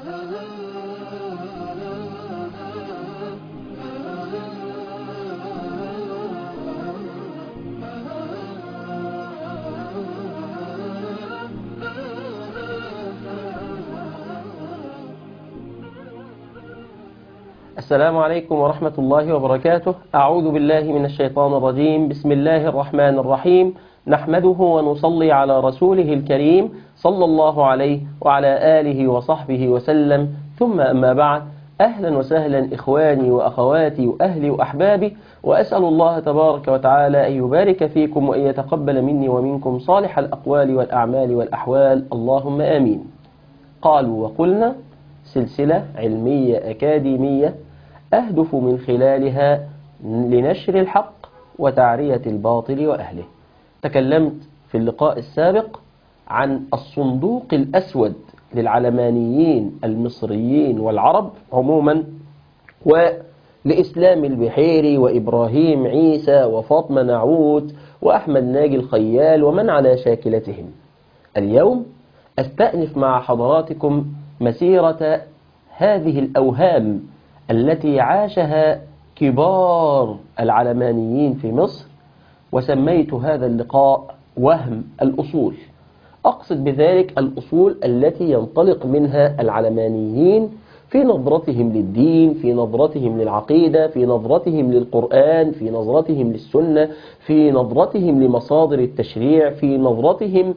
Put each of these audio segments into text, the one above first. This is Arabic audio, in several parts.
السلام عليكم ورحمة الله وبركاته. أعوذ بالله من الشيطان الرجيم. بسم الله الرحمن الرحيم. نحمده ونصلي على رسوله الكريم صلى الله عليه وعلى آله وصحبه وسلم، ثم أما بعد. أهلا وسهلا إخواني وأخواتي وأهلي وأحبابي، وأسأل الله تبارك وتعالى أن يبارك فيكم وأن يتقبل مني ومنكم صالح الأقوال والأعمال والأحوال، اللهم آمين. قالوا وقلنا سلسلة علمية أكاديمية أهدف من خلالها لنشر الحق وتعرية الباطل وأهله. تكلمت في اللقاء السابق عن الصندوق الأسود للعلمانيين المصريين والعرب عموما، ولإسلام البحيري وإبراهيم عيسى وفاطمة نعوت وأحمد ناجي الخيال ومن على شاكلتهم. اليوم أستأنف مع حضراتكم مسيرة هذه الأوهام التي عاشها كبار العلمانيين في مصر، وسميت هذا اللقاء وهم الأصول. أقصد بذلك الأصول التي ينطلق منها العلمانيين في نظرتهم للدين، في نظرتهم للعقيدة، في نظرتهم للقرآن، في نظرتهم للسنة، في نظرتهم لمصادر التشريع، في نظرتهم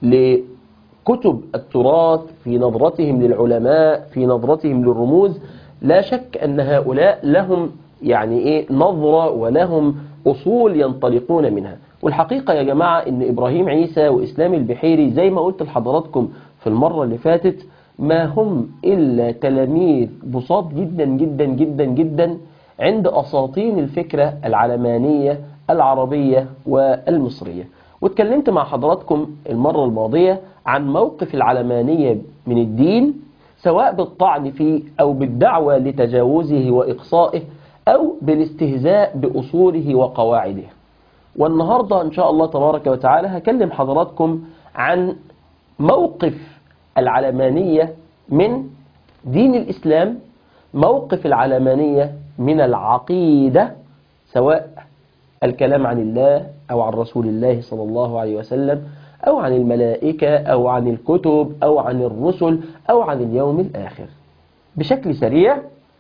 لكتب التراث، في نظرتهم للعلماء، في نظرتهم للرموز. لا شك أن هؤلاء لهم نظرة ولهم أصول ينطلقون منها. والحقيقة يا جماعة أن إبراهيم عيسى وإسلام البحيري زي ما قلت لحضراتكم في المرة اللي فاتت ما هم إلا تلاميذ بساط جدا جدا جدا جدا عند أساطين الفكرة العلمانية العربية والمصرية. واتكلمت مع حضراتكم المرة الماضية عن موقف العلمانية من الدين، سواء بالطعن فيه أو بالدعوة لتجاوزه وإقصائه أو بالاستهزاء بأصوله وقواعده. والنهاردة إن شاء الله تبارك وتعالى هكلم حضراتكم عن موقف العلمانية من دين الإسلام، موقف العلمانية من العقيدة، سواء الكلام عن الله أو عن رسول الله صلى الله عليه وسلم أو عن الملائكة أو عن الكتب أو عن الرسل أو عن اليوم الآخر. بشكل سريع،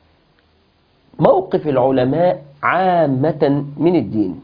موقف العلماء عامة من الدين.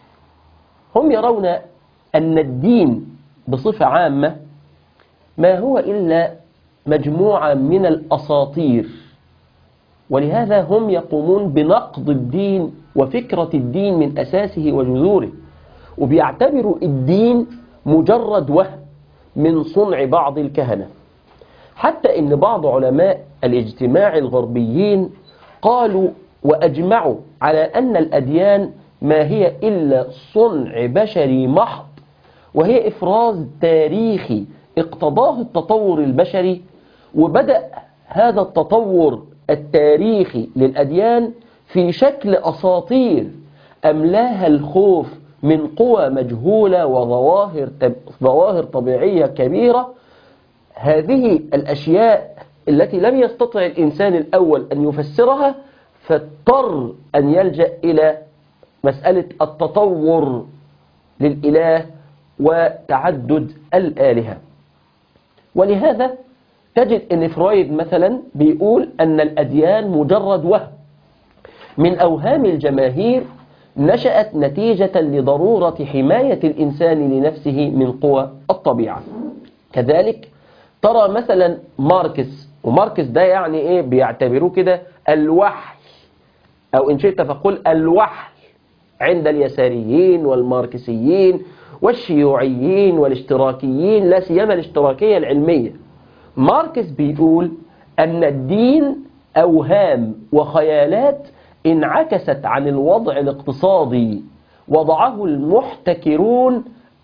هم يرون أن الدين بصفة عامة ما هو إلا مجموعة من الأساطير، ولهذا هم يقومون بنقض الدين وفكرة الدين من أساسه وجذوره، وبيعتبروا الدين مجرد وهم من صنع بعض الكهنة. حتى إن بعض علماء الاجتماع الغربيين قالوا وأجمعوا على أن الأديان ما هي إلا صنع بشري محض، وهي إفراز تاريخي اقتضاه التطور البشري. وبدأ هذا التطور التاريخي للأديان في شكل أساطير أملاها الخوف من قوى مجهولة وظواهر طبيعية كبيرة. هذه الأشياء التي لم يستطع الإنسان الأول أن يفسرها، فاضطر أن يلجأ إلى مسألة التطور للإله وتعدد الآلهة. ولهذا تجد أن فرويد مثلا بيقول أن الأديان مجرد وهم من أوهام الجماهير نشأت نتيجة لضرورة حماية الإنسان لنفسه من قوى الطبيعة. كذلك ترى مثلا ماركس، وماركس ده بيعتبروه كده الوحي، أو إن شئت فقل الوحي عند اليساريين والماركسيين والشيوعيين والاشتراكيين، لا سيما الاشتراكية العلمية. ماركس بيقول أن الدين أوهام وخيالات انعكست عن الوضع الاقتصادي وضعه المحتكرون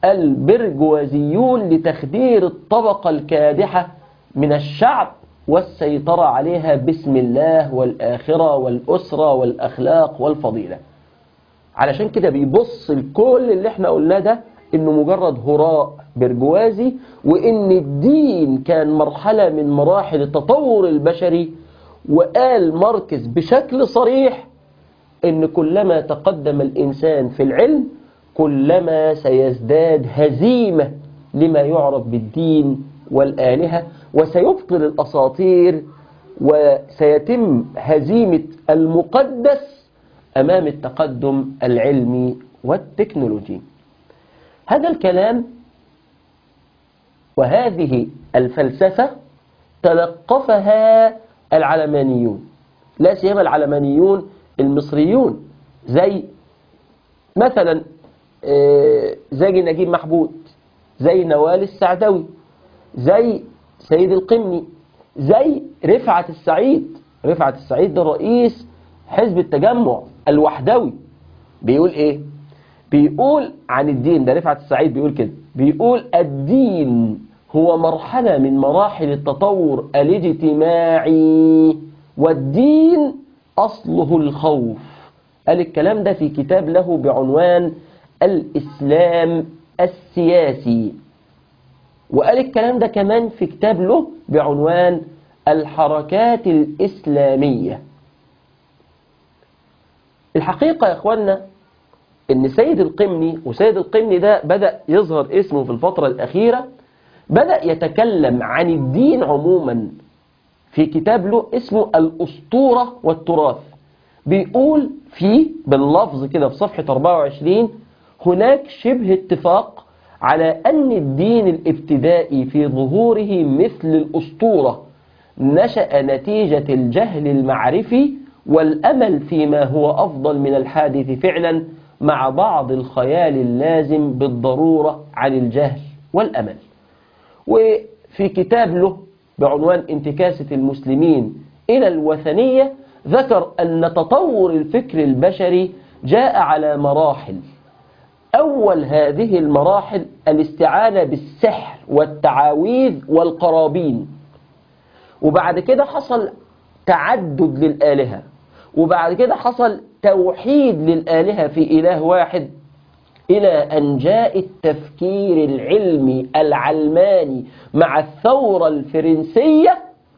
البرجوازيون لتخدير الطبقة الكادحة من الشعب والسيطرة عليها باسم الله والآخرة والأسرة والأخلاق والفضيلة. علشان كده بيبص لكل اللي احنا قلناه ده إنه مجرد هراء برجوازي، وإن الدين كان مرحلة من مراحل التطور البشري. وقال ماركس بشكل صريح إن كلما تقدم الإنسان في العلم كلما سيزداد هزيمة لما يعرف بالدين والآلهة، وسيبطل الأساطير، وسيتم هزيمة المقدس أمام التقدم العلمي والتكنولوجي. هذا الكلام وهذه الفلسفة تلقفها العلمانيون، لا سيما العلمانيون المصريون، زي مثلا زي نجيب محبوب، زي نوال السعدوي، زي سيد القمني، زي رفعت السعيد. رفعت السعيد ده رئيس حزب التجمع الوحدوي. بيقول ايه؟ بيقول عن الدين ده، رفعت السعيد بيقول كده، بيقول الدين هو مرحلة من مراحل التطور الاجتماعي، والدين أصله الخوف. قال الكلام ده في كتاب له بعنوان الإسلام السياسي، وقال الكلام ده كمان في كتاب له بعنوان الحركات الإسلامية. الحقيقة يا إخوانا إن سيد القمني، وسيد القمني ده بدأ يظهر اسمه في الفترة الأخيرة، بدأ يتكلم عن الدين عموما في كتاب له اسمه الأسطورة والتراث. بيقول فيه باللفظ كده في صفحة 24: هناك شبه اتفاق على أن الدين الابتدائي في ظهوره مثل الأسطورة نشأ نتيجة الجهل المعرفي والأمل فيما هو أفضل من الحادث فعلا، مع بعض الخيال اللازم بالضرورة عن الجهل والأمل. وفي كتاب له بعنوان انتكاسة المسلمين إلى الوثنية ذكر أن تطور الفكر البشري جاء على مراحل. أول هذه المراحل الاستعانة بالسحر والتعاويذ والقرابين، وبعد كده حصل تعدد للآلهة، وبعد كده حصل توحيد للآلهة في إله واحد، إلى أن جاء التفكير العلمي العلماني مع الثورة الفرنسية،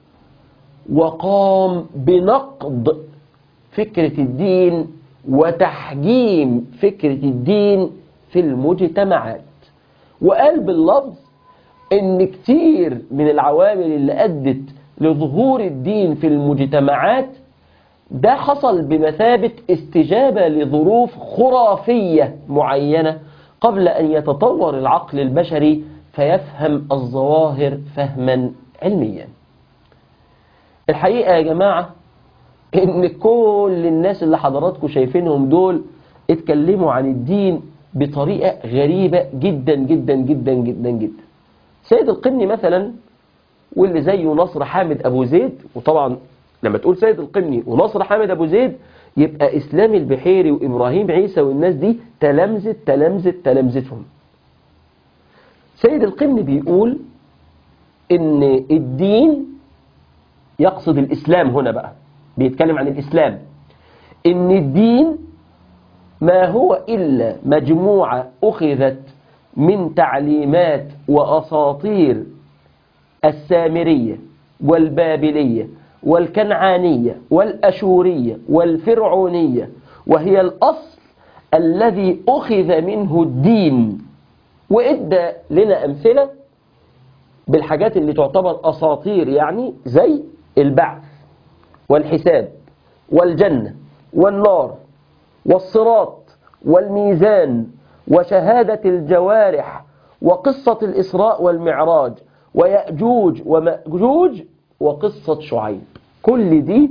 وقام بنقض فكرة الدين وتحجيم فكرة الدين في المجتمعات. وقال باللفظ إن كتير من العوامل اللي أدت لظهور الدين في المجتمعات ده حصل بمثابة استجابة لظروف خرافية معينة قبل أن يتطور العقل البشري فيفهم الظواهر فهما علميا. الحقيقة يا جماعة إن كل الناس اللي حضراتكم شايفينهم دول اتكلموا عن الدين بطريقة غريبة جدا جدا جدا جدا جدا. سيد القمني مثلا، واللي زيه نصر حامد أبو زيد، وطبعا لما تقول سيد القمني ونصر حامد أبو زيد يبقى إسلام البحيري وإبراهيم عيسى والناس دي تلامذتهم. سيد القمني بيقول إن الدين، يقصد الإسلام هنا بقى، بيتكلم عن الإسلام، إن الدين ما هو إلا مجموعة أخذت من تعليمات وأساطير السامرية والبابلية والكنعانية والأشورية والفرعونية، وهي الأصل الذي أخذ منه الدين. وإدى لنا أمثلة بالحاجات اللي تعتبر أساطير، يعني زي البعث والحساب والجنة والنار والصراط والميزان وشهادة الجوارح وقصة الإسراء والمعراج ويأجوج ومأجوج وقصة شعيب. كل دي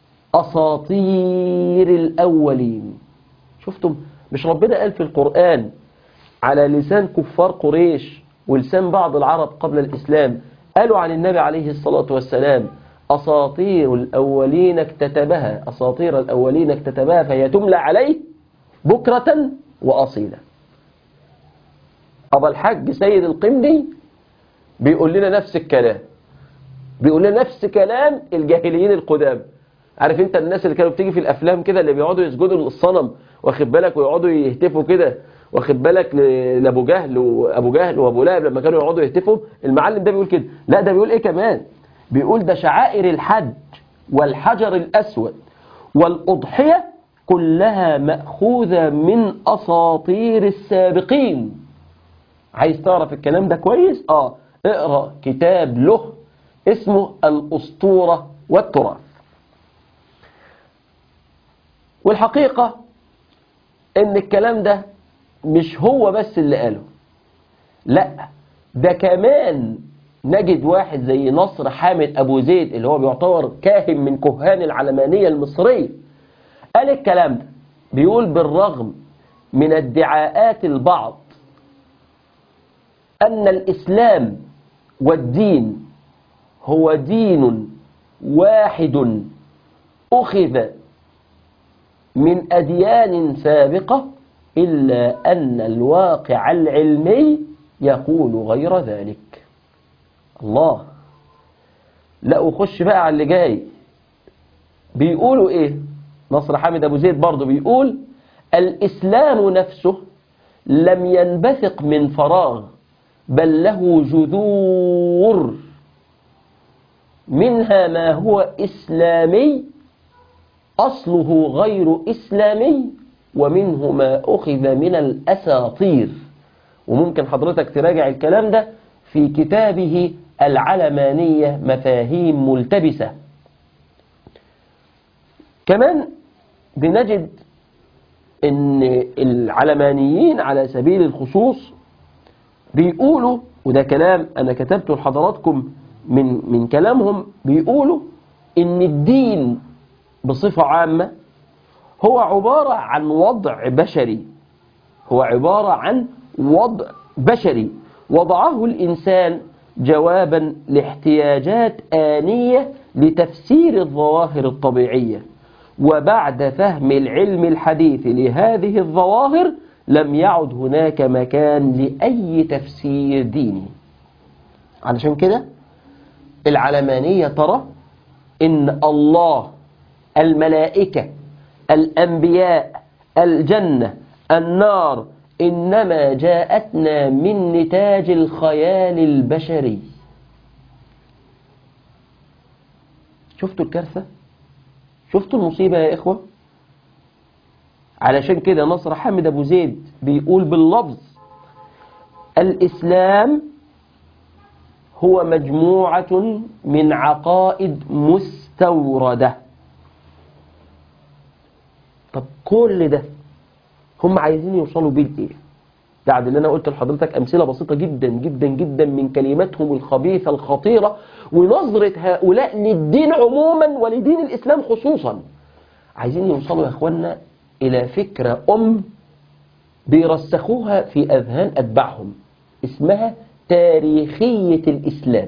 أساطير الأولين. شفتم؟ مش ربنا قال في القرآن على لسان كفار قريش ولسان بعض العرب قبل الإسلام، قالوا عن النبي عليه الصلاة والسلام أساطير الأولين اكتتبها، أساطير الأولين اكتتبها فهي تملى عليه بكرة وأصيلا. أبا الحاج سيد القمني بيقول لنا نفس الكلام، بيقول لنا نفس كلام الجاهليين القدام. عارف انت الناس اللي كانوا بتيجي في الأفلام كده اللي بيقعدوا يسجدوا للصنم واخد بالك، ويقعدوا يهتفوا كده واخد بالك لابو جهل وابو جهل وابو لهب لما كانوا يقعدوا يهتفوا، المعلم ده بيقول كده. لا ده بيقول ايه كمان؟ بيقول ده شعائر الحج والحجر الاسود والاضحيه كلها ماخوذه من اساطير السابقين. عايز تعرف الكلام ده كويس؟ اقرا كتاب له اسمه الاسطوره والتراث. والحقيقه ان الكلام ده مش هو بس اللي قاله، لا ده كمان نجد واحد زي نصر حامد أبو زيد اللي هو بيعتبر كاهن من كهان العلمانية المصرية قال الكلام ده. بيقول بالرغم من ادعاءات البعض أن الإسلام والدين هو دين واحد أخذ من أديان سابقة، إلا أن الواقع العلمي يقول غير ذلك. الله، لا أخش بقى على اللي جاي. بيقولوا إيه؟ نصر حامد أبو زيد برضو بيقول الإسلام نفسه لم ينبثق من فراغ، بل له جذور، منها ما هو إسلامي أصله غير إسلامي، ومنه ما أخذ من الأساطير. وممكن حضرتك تراجع الكلام ده في كتابه العلمانية مفاهيم ملتبسة. كمان بنجد ان العلمانيين على سبيل الخصوص بيقولوا، وده كلام انا كتبته لحضراتكم من كلامهم، بيقولوا ان الدين بصفة عامة هو عبارة عن وضع بشري، هو عبارة عن وضع بشري وضعه الإنسان جوابا لاحتياجات آنية لتفسير الظواهر الطبيعية، وبعد فهم العلم الحديث لهذه الظواهر لم يعد هناك مكان لأي تفسير ديني. علشان كده العلمانية ترى إن الله، الملائكة، الأنبياء، الجنة، النار إنما جاءتنا من نتاج الخيال البشري. شفتوا الكارثة؟ شفتوا المصيبة يا إخوة؟ علشان كده نصر حامد أبو زيد بيقول باللفظ الإسلام هو مجموعة من عقائد مستوردة. طب كل ده هم عايزين يوصلوا بيه لإيه؟ بعد اللي أنا قلت لحضرتك أمثلة بسيطة جدا جدا جدا من كلماتهم الخبيثة الخطيرة ونظرة هؤلاء للدين عموما ولدين الإسلام خصوصا. عايزين يوصلوا يا أخوانا إلى فكرة بيرسخوها في أذهان أتباعهم اسمها تاريخية الإسلام.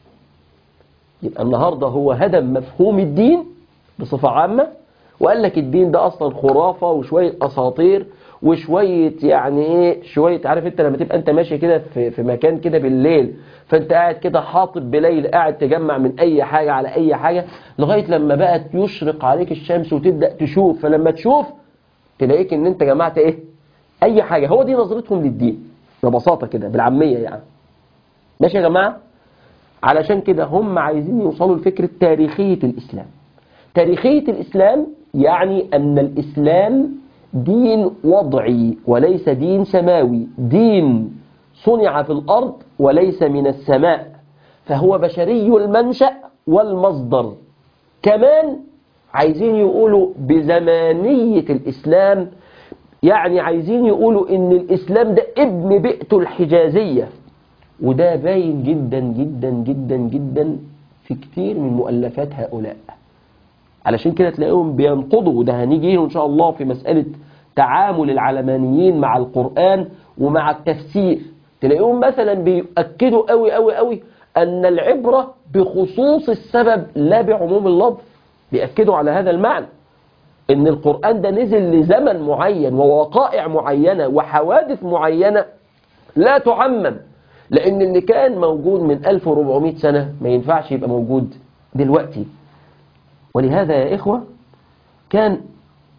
يبقى النهاردة هو هدم مفهوم الدين بصفة عامة وقال لك الدين ده أصلا خرافة وشوية أساطير وشوية يعني إيه، شوية عارف أنت لما تبقى أنت ماشي كده في مكان كده بالليل، فأنت قاعد كده حاطب بليل قاعد تجمع من أي حاجة على أي حاجة لغاية لما بقت يشرق عليك الشمس وتبدأ تشوف، فلما تشوف تلاقيك إن أنت جمعت إيه؟ أي حاجة. هو دي نظرتهم للدين ببساطة كده بالعامية يعني. ماشي يا جماعة؟ علشان كده هم عايزين يوصلوا لفكرة تاريخية الإسلام. تاريخية الإسلام يعني أن الإسلام دين وضعي وليس دين سماوي، دين صنع في الأرض وليس من السماء، فهو بشري المنشأ والمصدر. كمان عايزين يقولوا بزمانية الإسلام، يعني عايزين يقولوا إن الإسلام ده ابن بيئته الحجازية، وده باين جدا جدا جدا جدا في كتير من مؤلفات هؤلاء. علشان كده تلاقيهم بينقضوا، وده هنيجي إن شاء الله في مسألة تعامل العلمانيين مع القرآن ومع التفسير. تلاقيهم مثلا بيؤكدوا قوي قوي قوي أن العبرة بخصوص السبب لا بعموم اللفظ. بيأكدوا على هذا المعنى إن القرآن ده نزل لزمن معين ووقائع معينة وحوادث معينة لا تعمم، لأن اللي كان موجود من 1400 سنة ما ينفعش يبقى موجود دلوقتي. ولهذا يا إخوة كان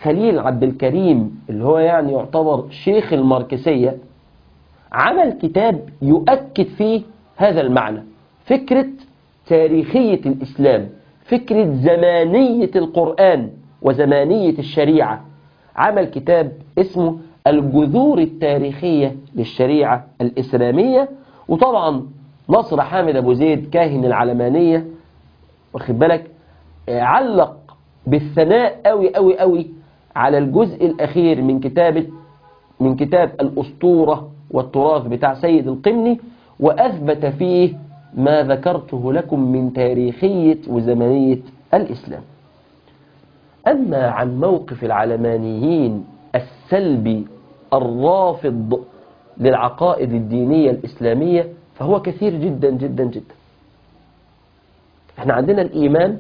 خليل عبد الكريم اللي هو يعني يعتبر شيخ الماركسية عمل كتاب يؤكد فيه هذا المعنى، فكرة تاريخية الإسلام، فكرة زمانية القرآن وزمانية الشريعة. عمل كتاب اسمه الجذور التاريخية للشريعة الإسلامية. وطبعا نصر حامد أبو زيد كاهن العلمانية واخد بالك علق بالثناء قوي قوي قوي على الجزء الأخير من كتاب الأسطورة والتراث بتاع سيد القمني، وأثبت فيه ما ذكرته لكم من تاريخية وزمنية الإسلام. أما عن موقف العلمانيين السلبي الرافض للعقائد الدينية الإسلامية فهو كثير جدا جدا جدا. احنا عندنا الإيمان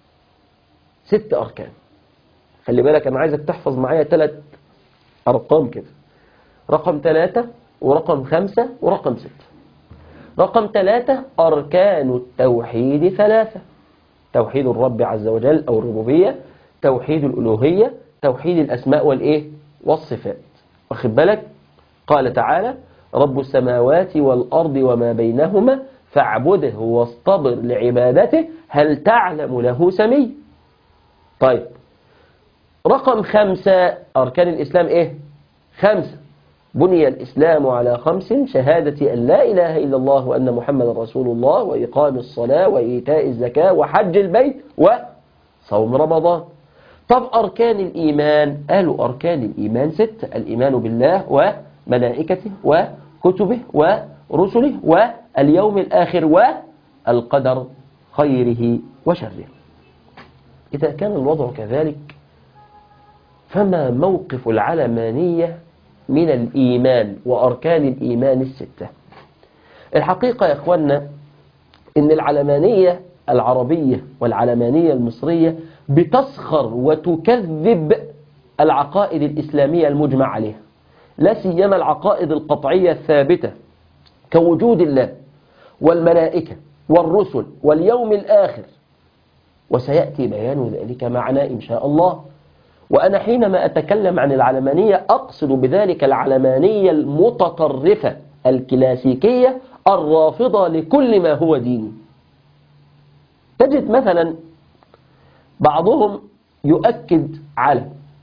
6 أركان. خلي بالك أنا عايزك تحفظ معايا 3 أرقام كده، رقم 3 ورقم 5 ورقم 6. رقم 3 أركان التوحيد 3، توحيد الرب عز وجل أو الربوبية، توحيد الألوهية، توحيد الأسماء والصفات. واخد بالك؟ قال تعالى رب السماوات والأرض وما بينهما فاعبده واصطبر لعبادته هل تعلم له سمي. طيب رقم 5 أركان الإسلام إيه؟ 5. بني الإسلام على 5: شهادة أن لا إله إلا الله وأن محمد رسول الله وإقام الصلاة وإيتاء الزكاة وحج البيت وصوم رمضان. طب أركان الإيمان؟ قالوا أركان الإيمان 6: الإيمان بالله وملائكته وكتبه ورسله واليوم الآخر والقدر خيره وشره. إذا كان الوضع كذلك فما موقف العلمانية من الإيمان وأركان الإيمان 6؟ الحقيقة يا إخوانا إن العلمانية العربية والعلمانية المصرية بتسخر وتكذب العقائد الإسلامية المجمع عليها، لا سيما العقائد القطعية الثابتة كوجود الله والملائكة والرسل واليوم الآخر، وسيأتي بيان ذلك معنا إن شاء الله. وأنا حينما أتكلم عن العلمانية أقصد بذلك العلمانية المتطرفة الكلاسيكية الرافضة لكل ما هو ديني. تجد مثلا بعضهم يؤكد على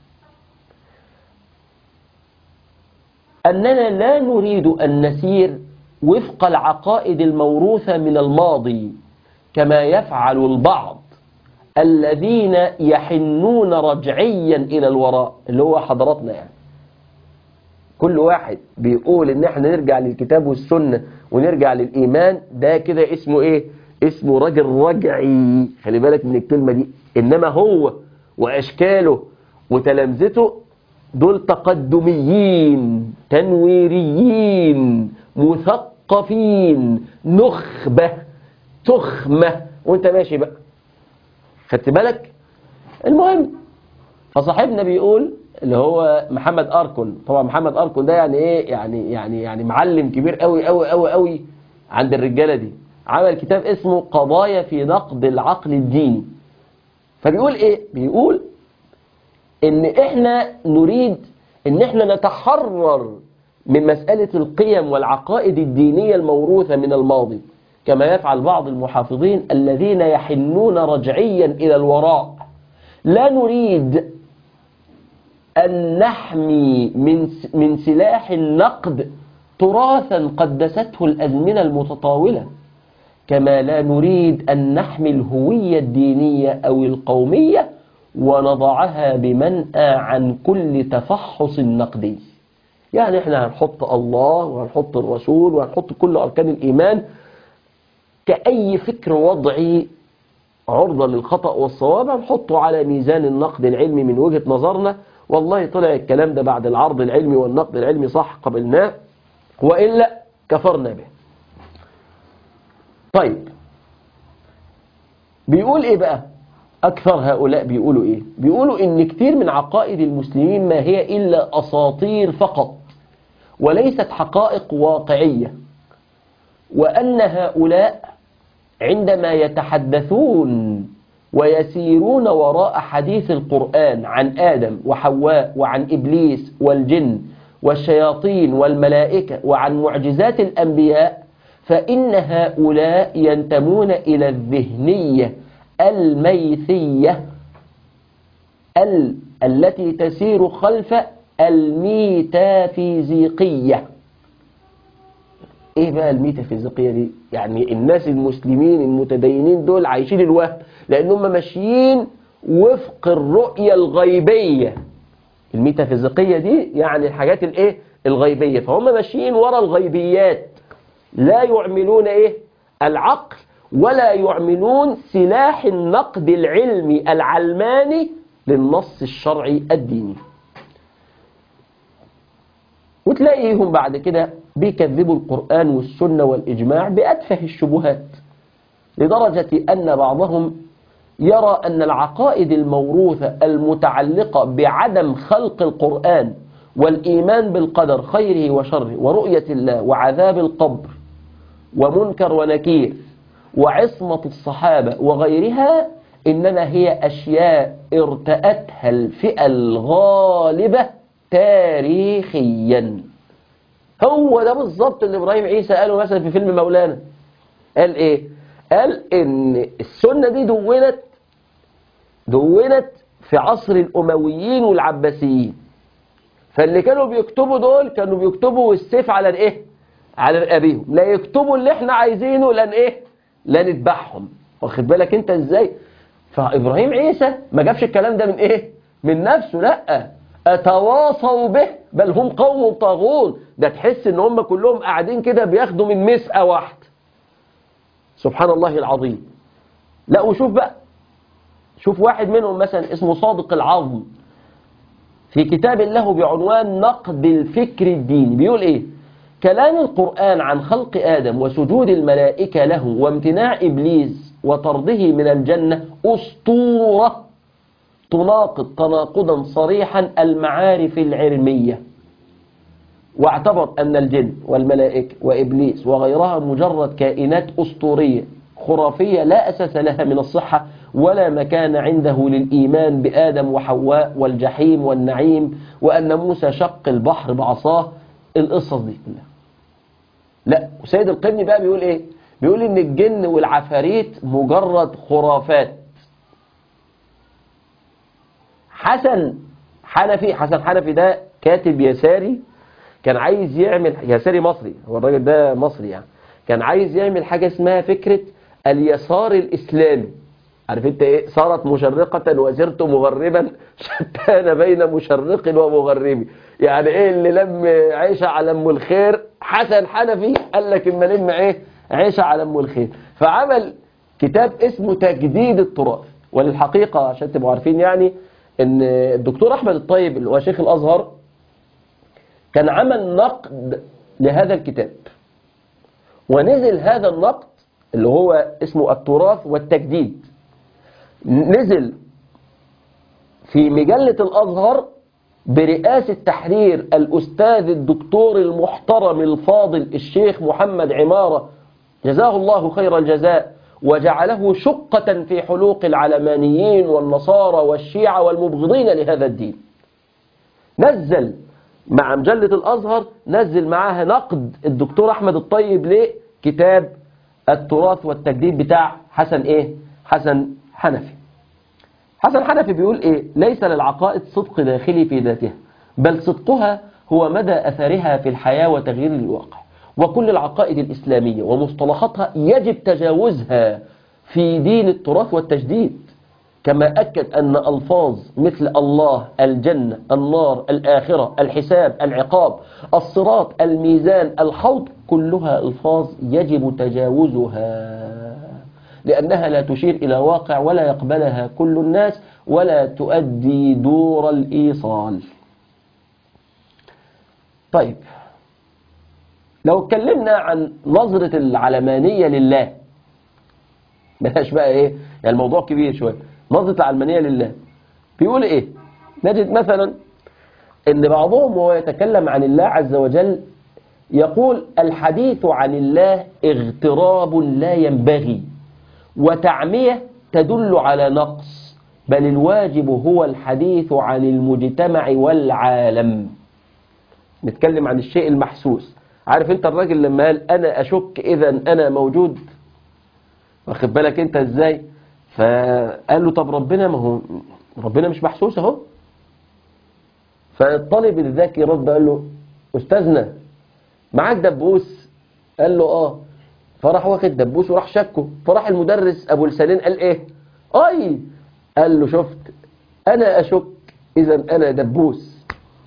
أننا لا نريد أن نسير وفق العقائد الموروثة من الماضي كما يفعل البعض الذين يحنون رجعيا إلى الوراء، اللي هو حضراتنا يعني. كل واحد بيقول إن احنا نرجع للكتاب والسنة ونرجع للإيمان، ده كده اسمه إيه؟ اسمه راجل رجعي. خلي بالك من الكلمة دي. إنما هو وأشكاله وتلامذته دول تقدميين تنويريين مثقفين نخبة تخمة، وانت ماشي بقى. خدت بالك؟ المهم فصاحبنا بيقول اللي هو محمد أركون. طبعا محمد أركون ده يعني ايه؟ يعني معلم كبير قوي قوي قوي قوي عند الرجالة دي. عمل كتاب اسمه قضايا في نقد العقل الديني. فبيقول ايه؟ بيقول ان احنا نريد ان احنا نتحرر من مسألة القيم والعقائد الدينية الموروثة من الماضي كما يفعل بعض المحافظين الذين يحنون رجعيا إلى الوراء. لا نريد أن نحمي من سلاح النقد تراثا قدسته الأزمنة المتطاولة، كما لا نريد أن نحمي الهوية الدينية أو القومية ونضعها بمنأى عن كل تفحص نقدي. يعني احنا هنحط الله وهنحط الرسول وهنحط كل أركان الإيمان كأي فكر وضعي عرضة للخطأ والصواب، هنحطه على ميزان النقد العلمي من وجهة نظرنا. والله طلع الكلام ده بعد العرض العلمي والنقد العلمي صح قبلناه، وإلا كفرنا به. طيب بيقول إيه بقى؟ أكثر هؤلاء بيقولوا إيه؟ بيقولوا إن كتير من عقائد المسلمين ما هي إلا أساطير فقط وليست حقائق واقعية، وأن هؤلاء عندما يتحدثون ويسيرون وراء حديث القرآن عن آدم وحواء وعن إبليس والجن والشياطين والملائكة وعن معجزات الأنبياء، فإن هؤلاء ينتمون إلى الذهنية الميثية التي تسير خلف الميتافيزيقية. ايه بقى الميتافيزيقية دي؟ يعني الناس المسلمين المتدينين دول عايشين الوهم، لأنهم ماشيين وفق الرؤية الغيبية. الميتافيزيقية دي يعني الحاجات الايه الغيبية، فهم ماشيين ورا الغيبيات، لا يعملون العقل ولا يعملون سلاح النقد العلمي العلماني للنص الشرعي الديني. وتلاقيهم بعد كده بيكذبوا القرآن والسنة والإجماع بأتفه الشبهات، لدرجة أن بعضهم يرى أن العقائد الموروثة المتعلقة بعدم خلق القرآن والإيمان بالقدر خيره وشره ورؤية الله وعذاب القبر ومنكر ونكير وعصمة الصحابة وغيرها إنما هي أشياء ارتأتها الفئة الغالبة تاريخيا. هو ده بالظبط اللي إبراهيم عيسى قاله مثلا في فيلم مولانا. قال إيه؟ قال إن السنة دي دونت في عصر الأمويين والعباسيين، فاللي كانوا بيكتبوا دول كانوا بيكتبوا السيف على الإيه؟ على رقابيهم، لا يكتبوا اللي احنا عايزينه لا نتبعهم. واخد بالك انت ازاي؟ فإبراهيم عيسى ما جابش الكلام ده من نفسه، لا، أتواصوا به، بل هم قوم طاغون. ده تحس ان هم كلهم قاعدين كده بياخدوا من مسأة واحدة. سبحان الله العظيم. لا، وشوف بقى، شوف واحد منهم مثلا اسمه صادق العظم في كتاب له بعنوان نقد الفكر الديني، بيقول ايه؟ كلام القرآن عن خلق آدم وسجود الملائكة له وامتناع إبليس وطرده من الجنة أسطورة تناقض تناقضا صريحا المعارف العلمية، واعتبر أن الجن والملائكة وإبليس وغيرها مجرد كائنات أسطورية خرافية لا أساس لها من الصحة ولا مكان عنده للإيمان بآدم وحواء والجحيم والنعيم وأن موسى شق البحر بعصاه. القصص دي كلها لا. وسيد القرني بقى بيقول ايه؟ بيقول ان الجن والعفاريت مجرد خرافات. حسن حنفي ده كاتب يساري، كان عايز يعمل، يساري مصري، هو الراجل ده مصري يعني، كان عايز يعمل حاجة اسمها فكرة اليسار الإسلامي. عارف انت ايه؟ صارت مشرقة وزرت مغربا شتان بين مشرق ومغربي. يعني ايه اللي لم عيشة على ام الخير؟ حسن حنفي قال لك اما لم عيشة على ام الخير، فعمل كتاب اسمه تجديد التراث. وللحقيقة عشان تبقوا عارفين يعني ان الدكتور احمد الطيب اللي هو شيخ الازهر كان عمل نقد لهذا الكتاب، ونزل هذا النقد اللي هو اسمه التراث والتجديد، نزل في مجلة الأزهر برئاسة تحرير الأستاذ الدكتور المحترم الفاضل الشيخ محمد عمارة جزاه الله خير الجزاء، وجعله شقة في حلوق العلمانيين والنصارى والشيعة والمبغضين لهذا الدين. نزل مع مجلة الأزهر، نزل معاها نقد الدكتور أحمد الطيب لكتاب التراث والتجديد بتاع حسن حنفي. حسن حنفي بيقول ايه؟ ليس للعقائد صدق داخلي في ذاتها، بل صدقها هو مدى أثرها في الحياة وتغيير الواقع، وكل العقائد الإسلامية ومصطلحاتها يجب تجاوزها في دين التراث والتجديد. كما أكد أن ألفاظ مثل الله، الجنة، النار، الآخرة، الحساب، العقاب، الصراط، الميزان، الحوض، كلها ألفاظ يجب تجاوزها، لأنها لا تشير إلى واقع ولا يقبلها كل الناس ولا تؤدي دور الإيصال. طيب، لو اتكلمنا عن نظرة العلمانية لله، بلاش بقى يعني الموضوع كبير شوية. نظرة العلمانية لله بيقول ايه؟ نجد مثلا ان بعضهم وهو يتكلم عن الله عز وجل يقول الحديث عن الله اغتراب لا ينبغي وتعمية تدل على نقص، بل الواجب هو الحديث عن المجتمع والعالم. نتكلم عن الشيء المحسوس. عارف انت الراجل لما قال انا اشك اذا انا موجود، واخد بالك انت ازاي؟ فقال له طب ربنا، ما هو ربنا مش محسوس اهو. فالطالب الذكي رد قال له استاذنا معاك دبوس؟ قال له اه. فراح واخد دبوس وراح شكه. فراح المدرس ابو لسانين قال ايه؟ اي. قال له شفت، انا اشك اذا انا دبوس.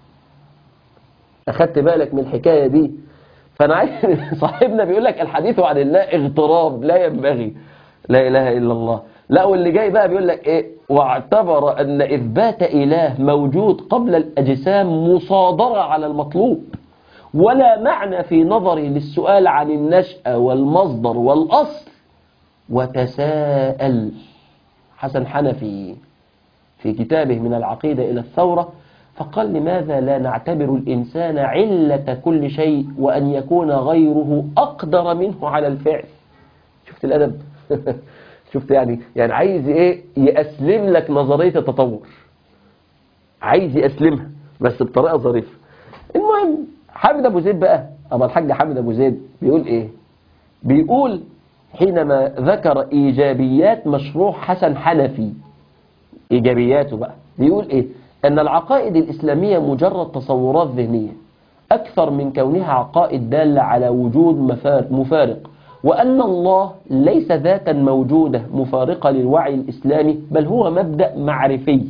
اخدت بالك من الحكايه دي؟ فانا عايز صاحبنا بيقول لك الحديث عن الله اغتراب لا ينبغي. لا اله الا الله. لا، واللي جاي بقى بيقول لك ايه؟ واعتبر ان اثبات اله موجود قبل الاجسام مصادره على المطلوب، ولا معنى في نظره للسؤال عن النشأة والمصدر والأصل. وتساءل حسن حنفي في كتابه من العقيدة إلى الثورة، فقال لماذا لا نعتبر الإنسان علة كل شيء وأن يكون غيره أقدر منه على الفعل؟ شفت الأدب؟ شفت يعني عايز إيه؟ يأسلم لك نظرية التطور، عايز يأسلمها بس بطريقة ظريفة. المهم حامد أبو زيد بقى، أبا الحاج حامد أبو زيد بيقول إيه؟ بيقول حينما ذكر إيجابيات مشروع حسن حنفي، إيجابياته بقى، بيقول إيه؟ أن العقائد الإسلامية مجرد تصورات ذهنية أكثر من كونها عقائد دالة على وجود مفارق، وأن الله ليس ذاتا موجودة مفارقة للوعي الإسلامي، بل هو مبدأ معرفي.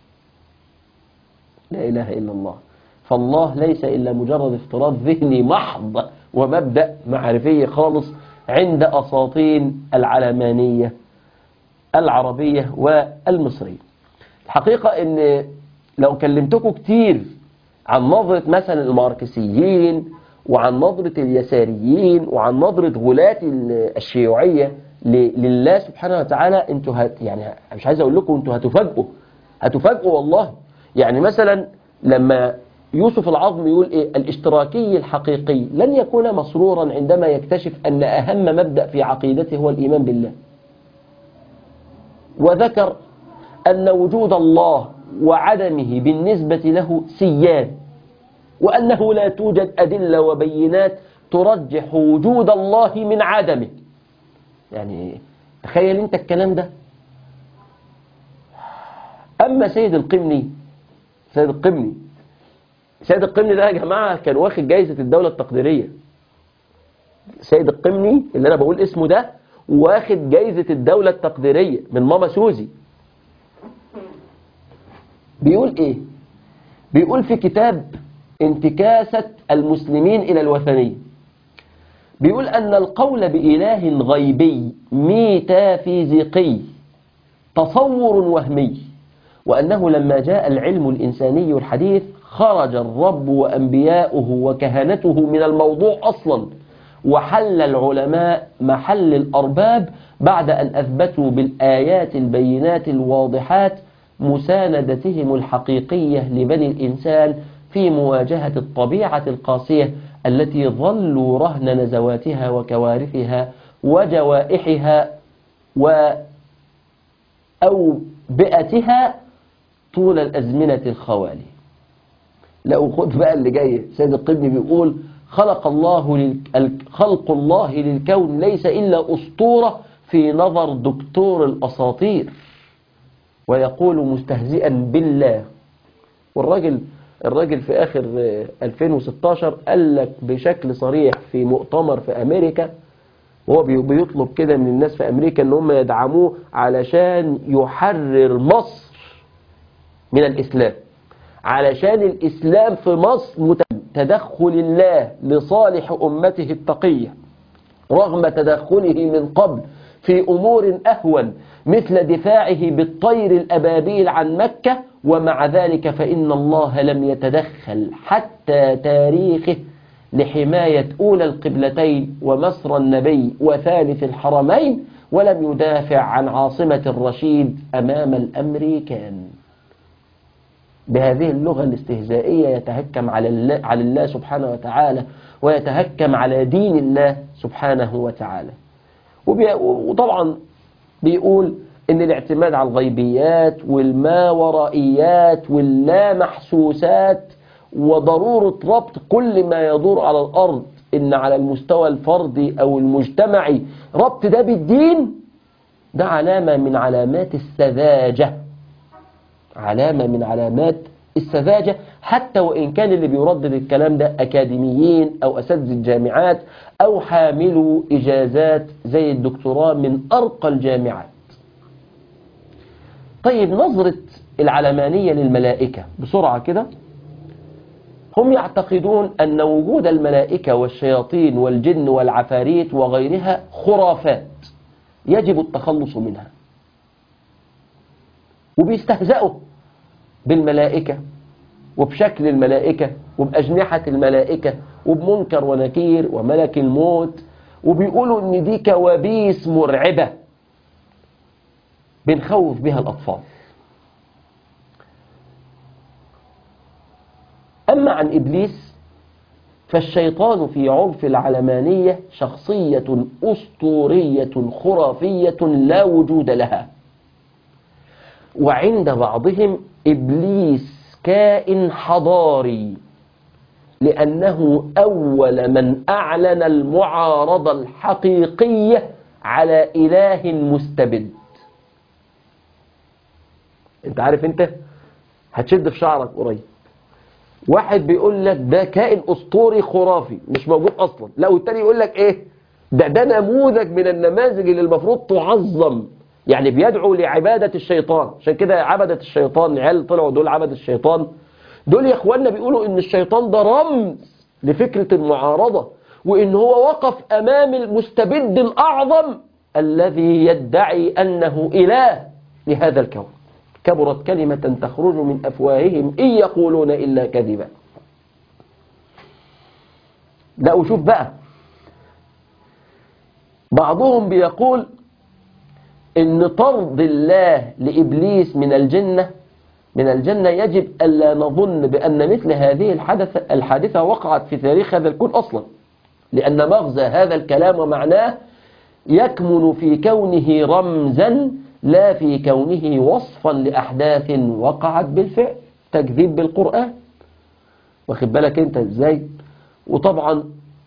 لا إله إلا الله. فالله ليس إلا مجرد افتراض ذهني محض ومبدأ معرفي خالص عند أساطين العلمانية العربية والمصرية. الحقيقة إن لو كلمتكم كتير عن نظرة مثلا الماركسيين وعن نظرة اليساريين وعن نظرة غلاة الشيوعية لله سبحانه وتعالى، انتوا يعني مش عايز اقول لكم، انتوا هتفاجئوا والله. يعني مثلا لما يوسف العظم يقول ايه؟ الاشتراكي الحقيقي لن يكون مسرورا عندما يكتشف ان اهم مبدأ في عقيدته هو الايمان بالله. وذكر ان وجود الله وعدمه بالنسبة له سيان، وأنه لا توجد أدلة وبينات ترجح وجود الله من عدمه. يعني تخيل أنت الكلام ده. أما سيد القمني ده يا جماعة كان واخد جايزة الدولة التقديرية. سيد القمني اللي أنا بقول اسمه ده واخد جايزة الدولة التقديرية من ماما سوزي. بيقول إيه؟ بيقول في كتاب انتكاسة المسلمين إلى الوثنية، بيقول أن القول بإله غيبي ميتافيزيقي تصور وهمي، وأنه لما جاء العلم الإنساني الحديث خرج الرب وأنبياؤه وكهنته من الموضوع أصلا، وحل العلماء محل الأرباب بعد أن أثبتوا بالآيات البينات الواضحات مساندتهم الحقيقية لبني الإنسان في مواجهة الطبيعة القاسية التي ظلوا رهن نزواتها وكوارثها وجوائحها وأوبئتها طول الأزمنة الخوالي. لو خد بقى اللي جاي، سيد القبني بيقول خلق الله للكون ليس إلا أسطورة في نظر دكتور الأساطير، ويقول مستهزئا بالله. والراجل في آخر 2016 قال لك بشكل صريح في مؤتمر في أمريكا، وهو بيطلب كده من الناس في أمريكا ان هم يدعموه علشان يحرر مصر من الإسلام، علشان الإسلام في مصر تدخل الله لصالح أمته التقية رغم تدخله من قبل في أمور أهون مثل دفاعه بالطير الأبابيل عن مكة، ومع ذلك فإن الله لم يتدخل حتى تاريخه لحماية أولى القبلتين ومصر النبي وثالث الحرمين، ولم يدافع عن عاصمة الرشيد أمام الأمريكان. بهذه اللغة الاستهزائية يتهكم على الله سبحانه وتعالى، ويتهكم على دين الله سبحانه وتعالى. وطبعا بيقول إن الاعتماد على الغيبيات والماورائيات واللامحسوسات وضرورة ربط كل ما يدور على الأرض إن على المستوى الفردي أو المجتمعي ربط ده بالدين، ده علامة من علامات السذاجة، علامة من علامات السذاجة، حتى وإن كان اللي بيردد الكلام ده أكاديميين أو أساتذة الجامعات أو حاملوا إجازات زي الدكتوراه من أرقى الجامعات. طيب، نظرة العلمانية للملائكة بسرعة كده. هم يعتقدون أن وجود الملائكة والشياطين والجن والعفاريت وغيرها خرافات يجب التخلص منها، وبيستهزئوا بالملائكة وبشكل الملائكة وبأجنحة الملائكة وبمنكر ونكير وملك الموت، وبيقولوا ان دي كوابيس مرعبة بنخوف بها الأطفال. أما عن إبليس فالشيطان في عرف العلمانية شخصية أسطورية خرافية لا وجود لها، وعند بعضهم إبليس كائن حضاري لأنه أول من أعلن المعارضة الحقيقية على إله مستبد. انت عارف، انت هتشد في شعرك قريب واحد بيقول لك ده كائن أسطوري خرافي مش موجود أصلا، لا، والتاني يقول لك ايه ده نموذج من النماذج اللي المفروض تعظم، يعني بيدعو لعبادة الشيطان. عشان كده عبدة الشيطان، العيال طلعوا دول عبدة الشيطان، دول يا اخوانا بيقولوا ان الشيطان ده رمز لفكرة المعارضة، وان هو وقف امام المستبد الاعظم الذي يدعي انه اله لهذا الكون. كبرت كلمة تخرج من افواههم ان يقولون الا كذبا. لا، وشوف بقى، بعضهم بيقول ان طرد الله لابليس من الجنة يجب ألا نظن بأن مثل هذه الحادثة وقعت في تاريخ هذا الكون أصلا، لأن مغزى هذا الكلام ومعناه يكمن في كونه رمزا لا في كونه وصفا لأحداث وقعت بالفعل، تكذيب بالقرآن. واخد بالك انت ازاي؟ وطبعا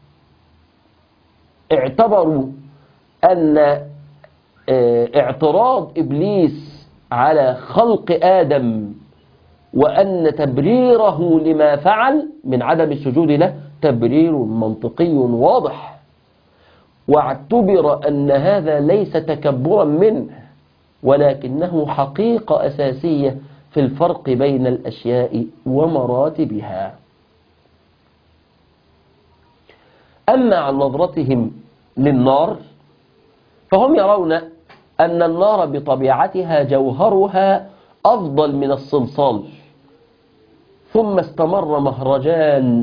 اعتبروا أن اعتراض إبليس على خلق آدم وأن تبريره لما فعل من عدم السجود له تبرير منطقي واضح، واعتبر أن هذا ليس تكبرا منه ولكنه حقيقة أساسية في الفرق بين الأشياء ومراتبها. أما عن نظرتهم للنار فهم يرون أن النار بطبيعتها جوهرها أفضل من الصلصال، ثم استمر مهرجان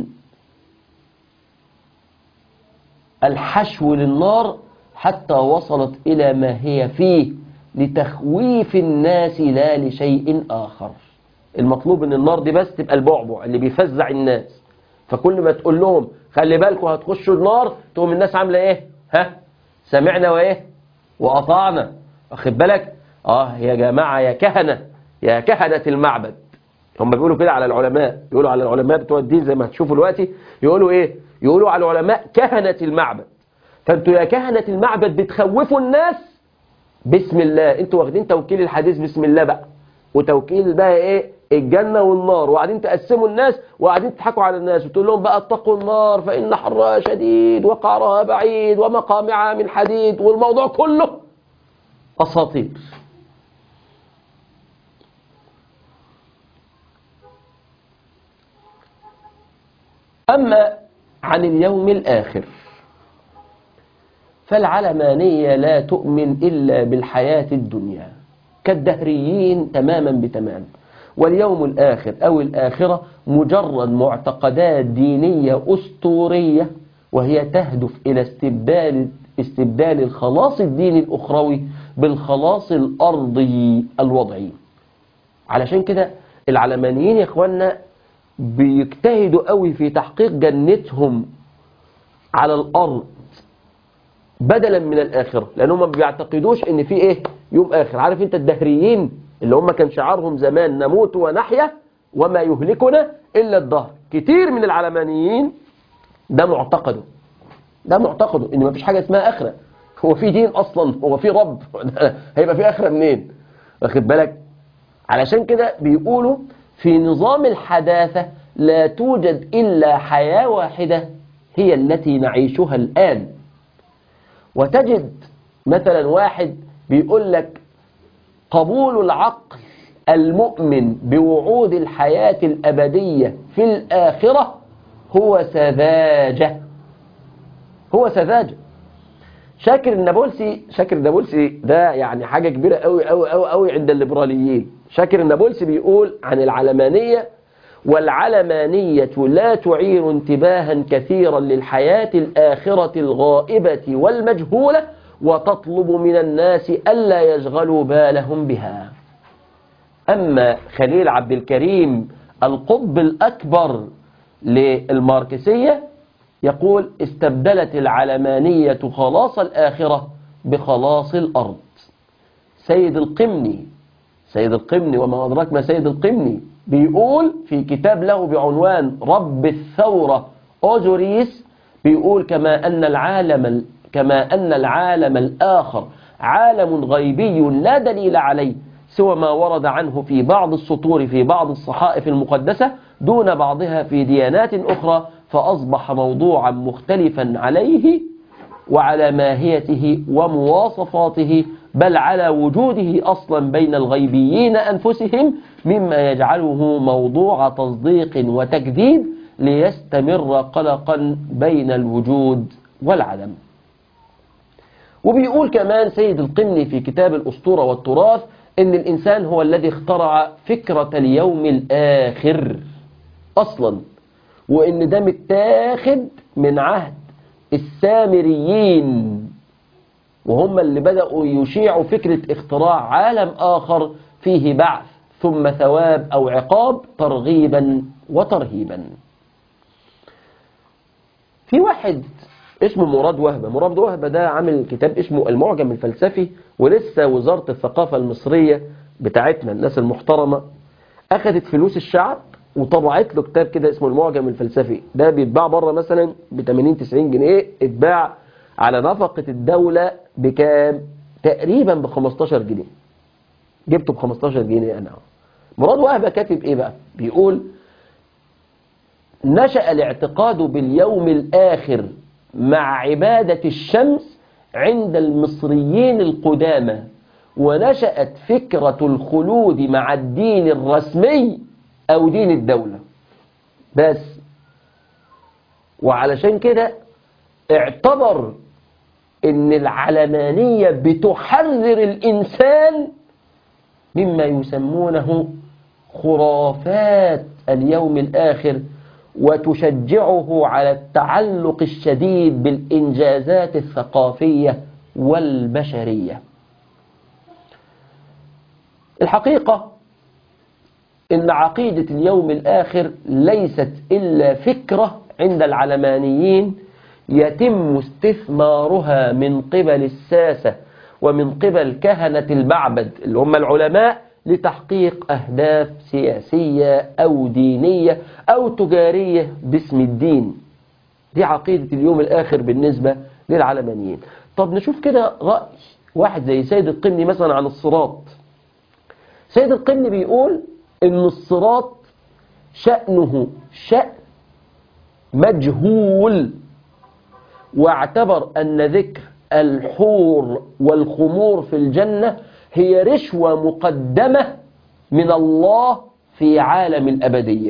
الحشو للنار حتى وصلت إلى ما هي فيه لتخويف الناس لا لشيء آخر. المطلوب ان النار دي بس تبقى البعبع اللي بيفزع الناس، فكل ما تقول لهم خلي بالكم هتخشوا النار تقوم الناس عاملة ايه؟ سمعنا وايه وأطعنا. واخد بالك؟ يا جماعة، يا كهنة المعبد، هم بيقولوا كده على العلماء، يقولوا على العلماء بتوع الدين زي ما هتشوفوا دلوقتي، يقولوا ايه؟ يقولوا على العلماء كهنة المعبد. فانتوا يا كهنة المعبد بتخوفوا الناس بسم الله، انتوا واخدين توكيل الحديث بسم الله بقى، وتوكيل بقى ايه؟ الجنة والنار، وقاعدين تقسموا الناس وقاعدين تضحكوا على الناس وتقول لهم بقى اتقوا النار فإن حرها شديد وقعرها بعيد ومقامعها من حديد، والموضوع كله أساطير. أما عن اليوم الآخر فالعلمانية لا تؤمن إلا بالحياة الدنيا كالدهريين تماما بتمام، واليوم الآخر أو الآخرة مجرد معتقدات دينية أسطورية، وهي تهدف إلى استبدال الخلاص الديني الأخروي بالخلاص الأرضي الوضعي. علشان كده العلمانيين يا إخواننا بيجتهدوا قوي في تحقيق جنتهم على الأرض بدلا من الآخرة، لأنهم ما بيعتقدوش إن في إيه؟ يوم آخر. عارف انت الدهريين اللي هم كان شعارهم زمان نموت ونحيا وما يهلكنا إلا الدهر، كتير من العلمانيين ده معتقده ان مفيش حاجة اسمها آخرة. هو في دين أصلا؟ هو في رب؟ هيبقى في آخرة منين؟ واخد بالك؟ علشان كده بيقولوا في نظام الحداثة لا توجد إلا حياة واحدة هي التي نعيشها الآن. وتجد مثلا واحد بيقول لك قبول العقل المؤمن بوعود الحياة الأبدية في الآخرة هو سذاجة. شاكر النابلسي ده يعني حاجة كبيرة قوي عند الليبراليين. شاكر النابلسي بيقول عن العلمانية: والعلمانية لا تعير انتباها كثيرا للحياة الآخرة الغائبة والمجهولة، وتطلب من الناس ألا يشغلوا بالهم بها. أما خليل عبد الكريم القطب الأكبر للماركسية يقول: استبدلت العلمانية خلاص الآخرة بخلاص الأرض. سيد القمني وما أدراك ما سيد القمني بيقول في كتاب له بعنوان رب الثورة أوزوريس، بيقول: كما أن العالم الآخر عالم غيبي لا دليل عليه سوى ما ورد عنه في بعض السطور في بعض الصحائف المقدسة دون بعضها في ديانات أخرى، فأصبح موضوعا مختلفا عليه وعلى ماهيته ومواصفاته، بل على وجوده أصلا بين الغيبيين أنفسهم، مما يجعله موضوع تصديق وتكذيب ليستمر قلقا بين الوجود والعدم. وبيقول كمان سيد القمني في كتاب الأسطورة والتراث إن الإنسان هو الذي اخترع فكرة اليوم الآخر أصلا، وإن ده متاخد من عهد السامريين، وهم اللي بدأوا يشيعوا فكرة اختراع عالم آخر فيه بعث ثم ثواب أو عقاب ترغيبا وترهيبا. في واحد اسمه مراد وهبة ده عامل كتاب اسمه المعجم الفلسفي، ولسه وزارة الثقافة المصرية بتاعتنا الناس المحترمة أخذت فلوس الشعب وطبعت له كتاب كده اسمه المعجم الفلسفي. ده بيتباع بره مثلا ب 80-90 جنيه، اتباع على نفقة الدولة بكام؟ تقريبا ب 15 جنيه. جبته ب 15 جنيه أنا. مراد وهبة كاتب إيه بقى؟ بيقول: نشأ الاعتقاد باليوم الآخر مع عبادة الشمس عند المصريين القدامى، ونشأت فكرة الخلود مع الدين الرسمي أو دين الدولة بس. وعلشان كده اعتبر ان العلمانية بتحرر الإنسان مما يسمونه خرافات اليوم الآخر، وتشجعه على التعلق الشديد بالإنجازات الثقافية والبشرية. الحقيقة إن عقيدة اليوم الآخر ليست إلا فكرة عند العلمانيين يتم استثمارها من قبل الساسة ومن قبل كهنة المعبد اللي هم العلماء لتحقيق أهداف سياسية أو دينية أو تجارية باسم الدين. دي عقيدة اليوم الآخر بالنسبة للعلمانيين. طب نشوف كده رأي واحد زي سيد القمني مثلا عن الصراط. سيد القمني بيقول إن الصراط شأنه شأن مجهول، واعتبر أن ذكر الحور والخمور في الجنة هي رشوة مقدمة من الله في عالم الأبدية.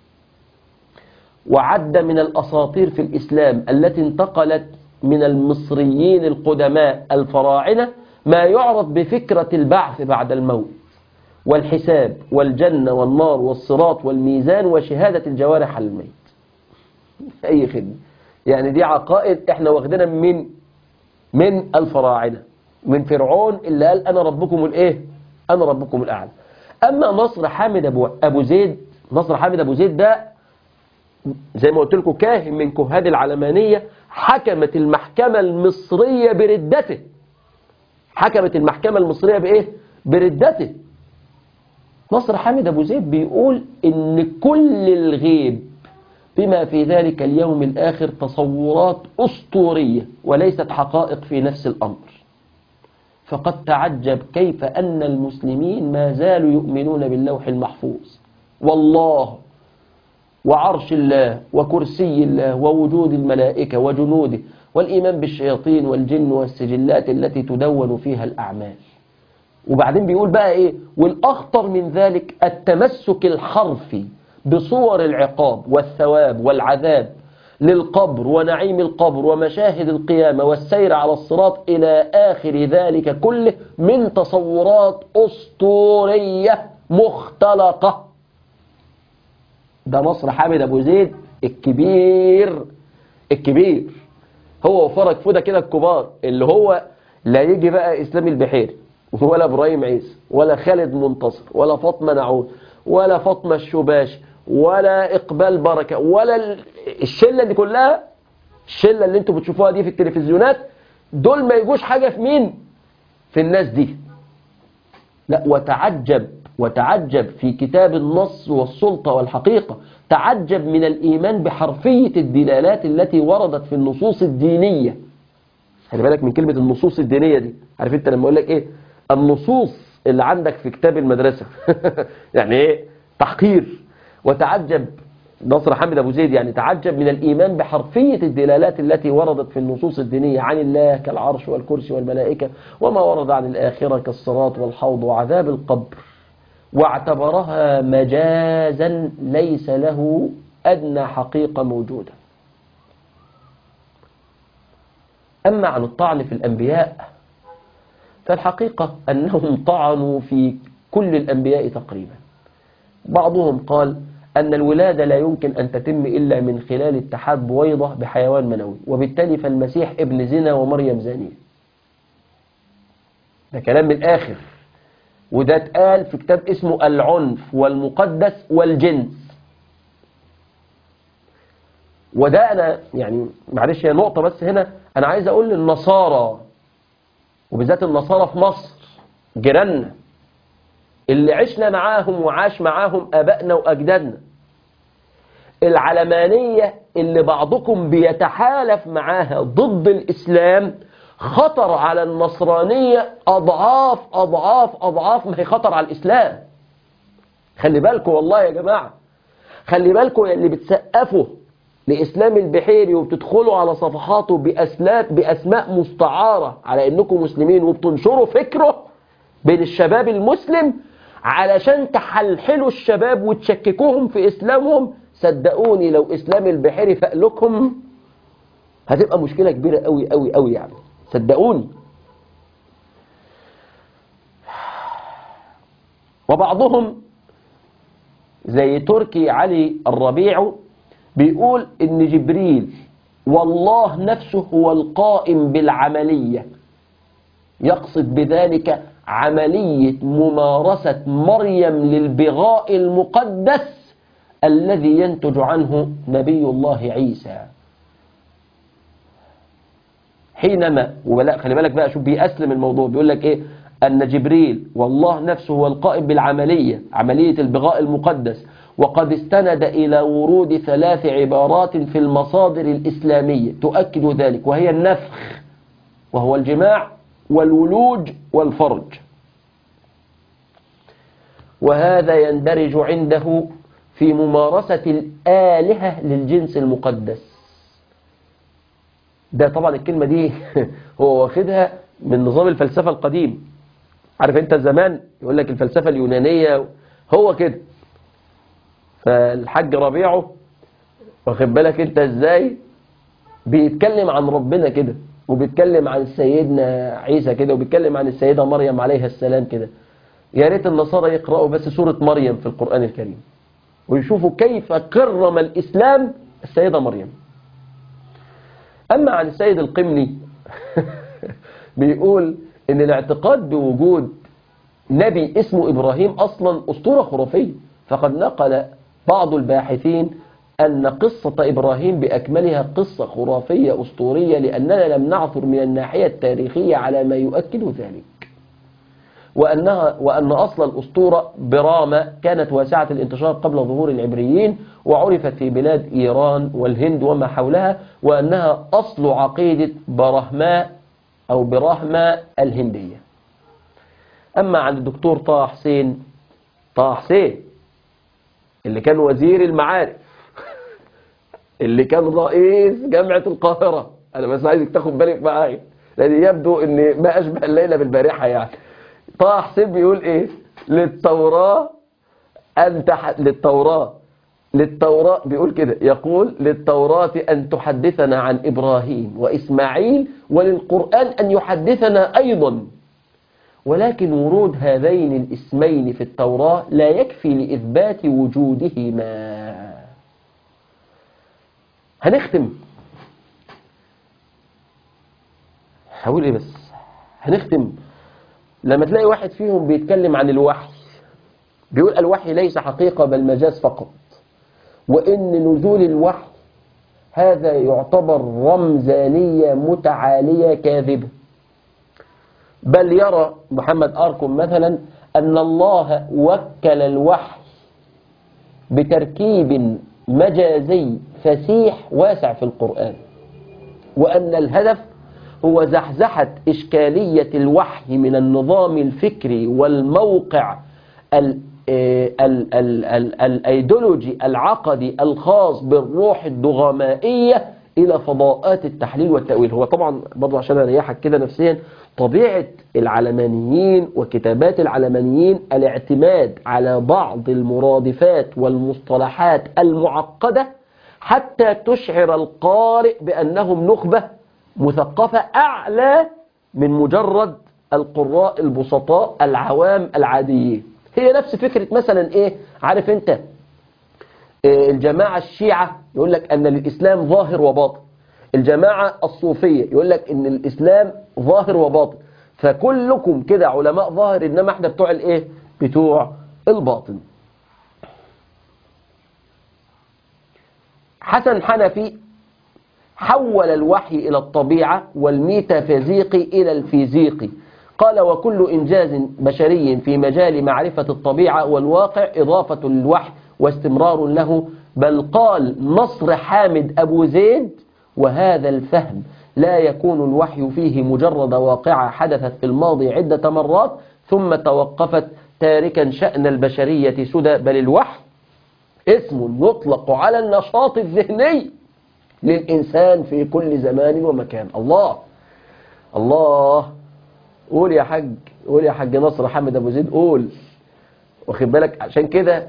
وعد من الأساطير في الإسلام التي انتقلت من المصريين القدماء الفراعنة ما يعرف بفكرة البعث بعد الموت والحساب والجنة والنار والصراط والميزان وشهادة الجوارح على الميت. أي خدمة. يعني دي عقائد احنا واخدنا من الفراعنة، من فرعون اللي قال أنا ربكم الإيه؟ أنا ربكم الأعلى. أما نصر حامد أبو زيد ده زي ما قلت لكم كاهن من كهان العلمانية، حكمت المحكمة المصرية بردته حكمت المحكمة المصرية بإيه؟ بردته. نصر حامد أبو زيد بيقول إن كل الغيب بما في ذلك اليوم الآخر تصورات أسطورية وليست حقائق في نفس الأمر. فقد تعجب كيف أن المسلمين ما زالوا يؤمنون باللوح المحفوظ والله وعرش الله وكرسي الله ووجود الملائكة وجنوده والإيمان بالشياطين والجن والسجلات التي تدون فيها الأعمال. وبعدين بيقول بقى إيه؟ والأخطر من ذلك التمسك الحرفي بصور العقاب والثواب والعذاب للقبر ونعيم القبر ومشاهد القيامة والسير على الصراط إلى آخر ذلك كله من تصورات أسطورية مختلقة. ده نصر حامد أبو زيد الكبير الكبير، هو وفرج فودة كده الكبار، اللي هو لا يجي بقى إسلام البحيري ولا إبراهيم عيسى ولا خالد منتصر ولا فاطمة نعود ولا فاطمة الشباش ولا إقبال بركة ولا الشلة دي كلها، الشلة اللي انتوا بتشوفوها دي في التلفزيونات، دول ما يجوش حاجة في مين؟ في الناس دي. لا، وتعجب في كتاب النص والسلطة والحقيقة، تعجب من الإيمان بحرفية الدلالات التي وردت في النصوص الدينية. خلي بالك من كلمة النصوص الدينية دي. عارف انت لما اقول لك ايه النصوص اللي عندك في كتاب المدرسة يعني ايه تحقير. وتعجب نصر حامد أبو زيد يعني تعجب من الإيمان بحرفية الدلالات التي وردت في النصوص الدينية عن الله كالعرش والكرسي والملائكة وما ورد عن الآخرة كالصراط والحوض وعذاب القبر، واعتبرها مجازا ليس له أدنى حقيقة موجودة. أما عن الطعن في الأنبياء فالحقيقة أنهم طعنوا في كل الأنبياء تقريبا. بعضهم قال أن الولادة لا يمكن أن تتم إلا من خلال اتحاد بويضة بحيوان منوي، وبالتالي فالمسيح ابن زنا ومريم زانية. ده كلام من الآخر، وده اتقال في كتاب اسمه العنف والمقدس والجنس. وده أنا يعني معلش هي نقطة بس هنا أنا عايز أقول للنصارى وبالذات النصارى في مصر جيراننا اللي عشنا معاهم وعاش معاهم آبائنا وأجدادنا، العلمانية اللي بعضكم بيتحالف معاها ضد الإسلام خطر على النصرانية أضعاف أضعاف أضعاف ما هي خطر على الإسلام. خلي بالكم والله يا جماعة، خلي بالكم اللي بتسقفوا لإسلام البحيري وبتدخلوا على صفحاته بأسماء مستعارة على إنكم مسلمين وبتنشروا فكره بين الشباب المسلم علشان تحلحلوا الشباب وتشككوهم في إسلامهم. صدقوني لو إسلام البحيري فقلكم هتبقى مشكلة كبيرة قوي قوي قوي يعني، صدقوني. وبعضهم زي تركي علي الربيع بيقول إن جبريل والله نفسه هو القائم بالعملية، يقصد بذلك عملية ممارسة مريم للبغاء المقدس الذي ينتج عنه نبي الله عيسى. حينما ولا خلي بالك بقى شوف بيأسلم الموضوع، بيقول لك ايه أن جبريل والله نفسه هو القائم بالعملية، عملية البغاء المقدس، وقد استند إلى ورود 3 عبارات في المصادر الإسلامية تؤكد ذلك، وهي النفخ وهو الجماع والولوج والفرج، وهذا يندرج عنده في ممارسة الآلهة للجنس المقدس. ده طبعا الكلمة دي هو واخدها من نظام الفلسفة القديم. عارف انت زمان يقول لك الفلسفة اليونانية هو كده. فالحاج ربيعه واخد بالك انت ازاي بيتكلم عن ربنا كده، وبيتكلم عن سيدنا عيسى كده، وبيتكلم عن السيدة مريم عليها السلام كده. يا ريت النصارى يقرأوا بس سورة مريم في القرآن الكريم ويشوفوا كيف كرم الإسلام السيدة مريم. أما عن السيد القمني بيقول إن الاعتقاد بوجود نبي اسمه إبراهيم أصلا أسطورة خرافية، فقد نقل بعض الباحثين أن قصة إبراهيم بأكملها قصة خرافية أسطورية، لأننا لم نعثر من الناحية التاريخية على ما يؤكد ذلك، وأن أصل الأسطورة برامة كانت واسعة الانتشار قبل ظهور العبريين، وعرفت في بلاد إيران والهند وما حولها، وأنها أصل عقيدة برهماء أو برهمة الهندية. أما عند الدكتور طه حسين اللي كان وزير المعارف اللي كان رئيس جامعة القاهرة، أنا بس عايزك تاخد بالك معايا لأن يبدو أن ما أشبه الليلة بالبارحة يعني. طه حسين بيقول إيه؟ للتوراة بيقول كده، يقول للتوراة أن تحدثنا عن إبراهيم وإسماعيل، وللقرآن أن يحدثنا أيضا، ولكن ورود هذين الاسمين في التوراة لا يكفي لإثبات وجودهما. هنختم، هقول إيه بس، هنختم لما تلاقي واحد فيهم بيتكلم عن الوحي، بيقول الوحي ليس حقيقة بل مجاز فقط، وإن نزول الوحي هذا يعتبر رمزانية متعالية كاذبة، بل يرى محمد أركم مثلا أن الله وكل الوحي بتركيب مجازي فسيح واسع في القرآن، وأن الهدف هو زحزحة إشكالية الوحي من النظام الفكري والموقع الأيديولوجي العقدي الخاص بالروح الدغمائية إلى فضاءات التحليل والتأويل. هو طبعا برضو عشان أريحك كده نفسيا، طبيعة العلمانيين وكتابات العلمانيين الاعتماد على بعض المرادفات والمصطلحات المعقدة حتى تشعر القارئ بأنهم نخبة مثقفة أعلى من مجرد القراء البسطاء العوام العاديين. هي نفس فكرة مثلا إيه، عارف أنت الجماعة الشيعة يقول لك أن الإسلام ظاهر وباطن، الجماعة الصوفية يقول لك أن الإسلام ظاهر وباطن، فكلكم كده علماء ظاهر، إنما احنا بتوع الإيه؟ بتوع الباطن. حسن حنفي حول الوحي إلى الطبيعة والميتافيزيقي إلى الفيزيقي، قال وكل إنجاز بشري في مجال معرفة الطبيعة والواقع إضافة للوحي واستمرار له، بل قال نصر حامد أبو زيد وهذا الفهم لا يكون الوحي فيه مجرد واقعة حدثت في الماضي عدة مرات ثم توقفت تاركا شأن البشرية سدى، بل الوحي اسم يطلق على النشاط الذهني للإنسان في كل زمان ومكان. الله قول يا حاج، قول يا حاج نصر حامد أبو زيد، قول. واخد بالك؟ عشان كده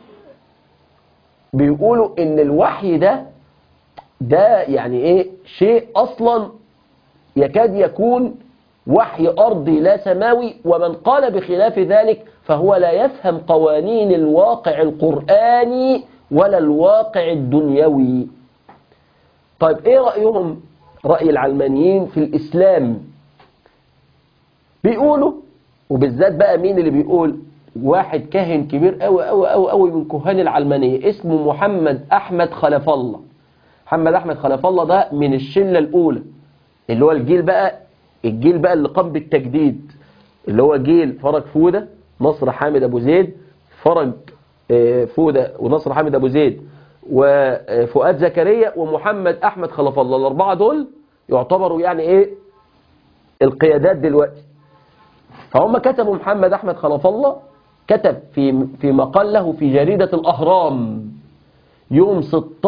بيقولوا إن الوحي ده يعني إيه، شيء أصلا يكاد يكون وحي أرضي لا سماوي، ومن قال بخلاف ذلك فهو لا يفهم قوانين الواقع القرآني ولا الواقع الدنيوي. طيب إيه رأيهم، رأي العلمانيين في الإسلام؟ بيقولوا، وبالذات بقى مين اللي بيقول؟ واحد كاهن كبير قوي قوي قوي قوي من كهان العلمانية اسمه محمد أحمد خلف الله. محمد أحمد خلف الله ده من الشلة الأولى، اللي هو الجيل بقى اللي قام بالتجديد، اللي هو جيل فرج فودة، نصر حامد أبو زيد، فرج فودة ونصر حامد أبو زيد وفؤاد زكريا ومحمد أحمد خلف الله. الأربعة دول يعتبروا يعني إيه القيادات دلوقتي. فهم كتبوا محمد أحمد خلف الله كتب في مقال له في جريدة الأهرام يوم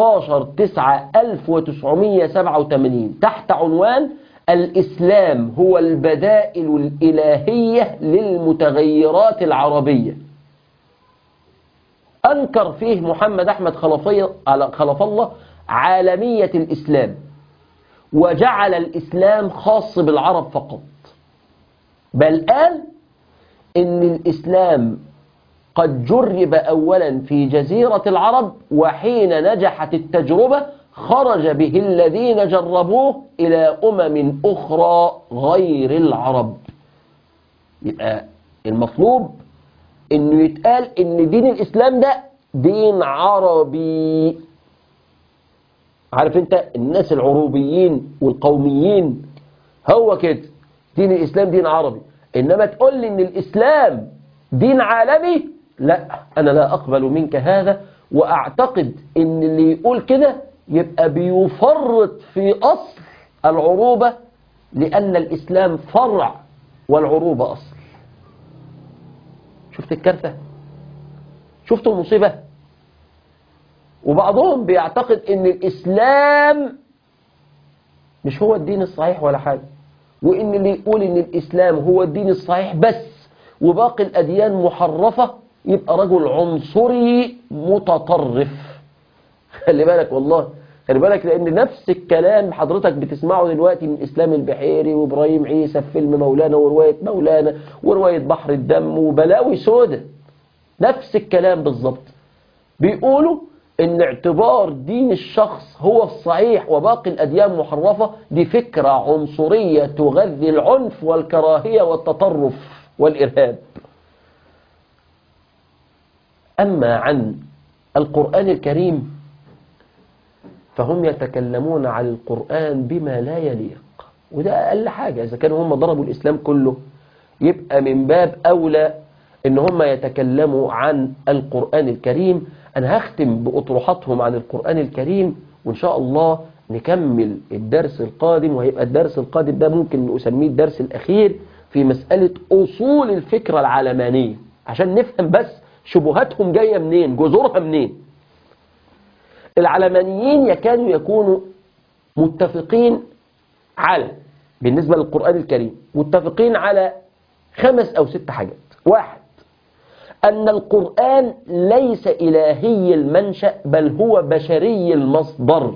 16/9/1987 تحت عنوان الإسلام هو البدائل الإلهية للمتغيرات العربية. أنكر فيه محمد أحمد خلف الله عالمية الإسلام، وجعل الإسلام خاص بالعرب فقط، بل قال إن الإسلام قد جرب أولا في جزيرة العرب، وحين نجحت التجربة خرج به الذين جربوه إلى أخرى غير العرب. يبقى المطلوب إنه يتقال إن دين الإسلام ده دين عربي، عارف انت الناس العروبيين والقوميين، هو كده دين الإسلام دين عربي. إنما تقول لي إن الإسلام دين عالمي، لا، أنا لا أقبل منك هذا. وأعتقد إن اللي يقول كده يبقى بيفرط في أصل العروبة، لأن الإسلام فرع والعروبة أصل. شفت الكارثة؟ شفت المصيبة؟ وبعضهم بيعتقد إن الإسلام مش هو الدين الصحيح ولا حاجة، وإن اللي يقول إن الإسلام هو الدين الصحيح بس وباقي الأديان محرفة يبقى رجل عنصري متطرف. خلي بالك والله، خلي بالك، لأن نفس الكلام حضرتك بتسمعه دلوقتي من إسلام البحيري وإبراهيم عيسى في فيلم مولانا ورواية مولانا ورواية بحر الدم وبلاوي سودة. نفس الكلام بالظبط. بيقولوا إن اعتبار دين الشخص هو الصحيح وباقي الأديان محرفة دي فكرة عنصرية تغذي العنف والكراهية والتطرف والإرهاب. أما عن القرآن الكريم فهم يتكلمون عن القرآن بما لا يليق، وده أقل حاجة. إذا كانوا هم ضربوا الإسلام كله يبقى من باب أولى إن هم يتكلموا عن القرآن الكريم. أنا هختم بأطروحاتهم عن القرآن الكريم، وإن شاء الله نكمل الدرس القادم، وهيبقى الدرس القادم ده ممكن نسميه الدرس الأخير في مسألة أصول الفكرة العلمانية، عشان نفهم بس شبهاتهم جاية منين، جذورها منين. العلمانيين يكادوا يكونوا متفقين على، بالنسبة للقرآن الكريم، متفقين على 5 أو 6 حاجات. 1، أن القرآن ليس إلهي المنشأ بل هو بشري المصدر.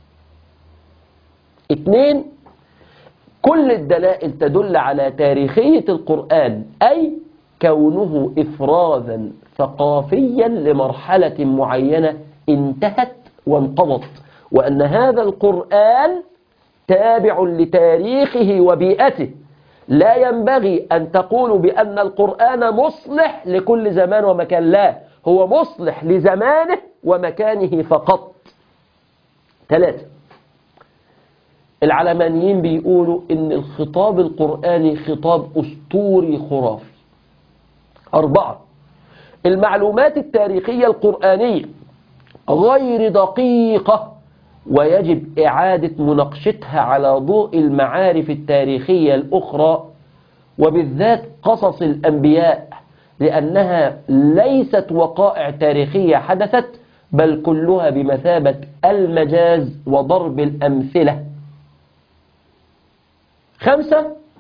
2، كل الدلائل تدل على تاريخية القرآن، أي كونه إفرازا ثقافيا لمرحلة معينة انتهت وانقضت، وأن هذا القرآن تابع لتاريخه وبيئته. لا ينبغي أن تقولوا بأن القرآن مصلح لكل زمان ومكان، لا، هو مصلح لزمانه ومكانه فقط. 3، العلمانيين بيقولوا إن الخطاب القرآني خطاب أسطوري خرافي. 4، المعلومات التاريخية القرآنية غير دقيقة، ويجب إعادة مناقشتها على ضوء المعارف التاريخية الأخرى، وبالذات قصص الأنبياء، لأنها ليست وقائع تاريخية حدثت، بل كلها بمثابة المجاز وضرب الأمثلة. 5،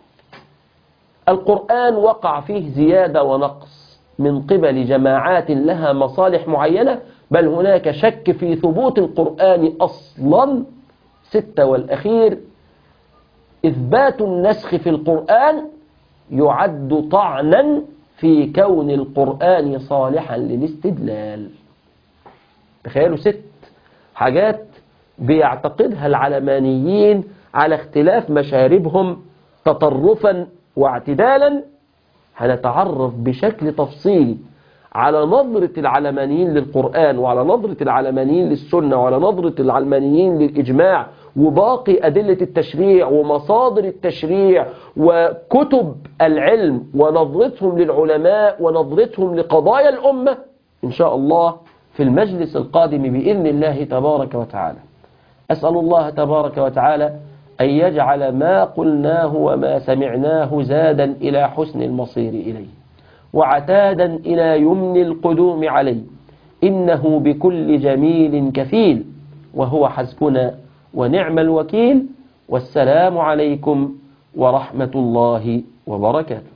القرآن وقع فيه زيادة ونقص من قبل جماعات لها مصالح معينة، بل هناك شك في ثبوت القرآن أصلا. 6، والأخير، إثبات النسخ في القرآن يعد طعنا في كون القرآن صالحا للاستدلال. تخيلوا 6 حاجات بيعتقدها العلمانيين على اختلاف مشاربهم تطرفا واعتدالا. هنتعرف بشكل تفصيلي على نظرة العلمانيين للقرآن، وعلى نظرة العلمانيين للسنة، وعلى نظرة العلمانيين للإجماع، وباقي أدلة التشريع ومصادر التشريع وكتب العلم، ونظرتهم للعلماء ونظرتهم لقضايا الأمة، إن شاء الله في المجلس القادم بإذن الله تبارك وتعالى. أسأل الله تبارك وتعالى أن يجعل ما قلناه وما سمعناه زادا إلى حسن المصير إليه، وعتادا إلى يمن القدوم عليه، إنه بكل جميل كفيل، وهو حسبنا ونعم الوكيل. والسلام عليكم ورحمة الله وبركاته.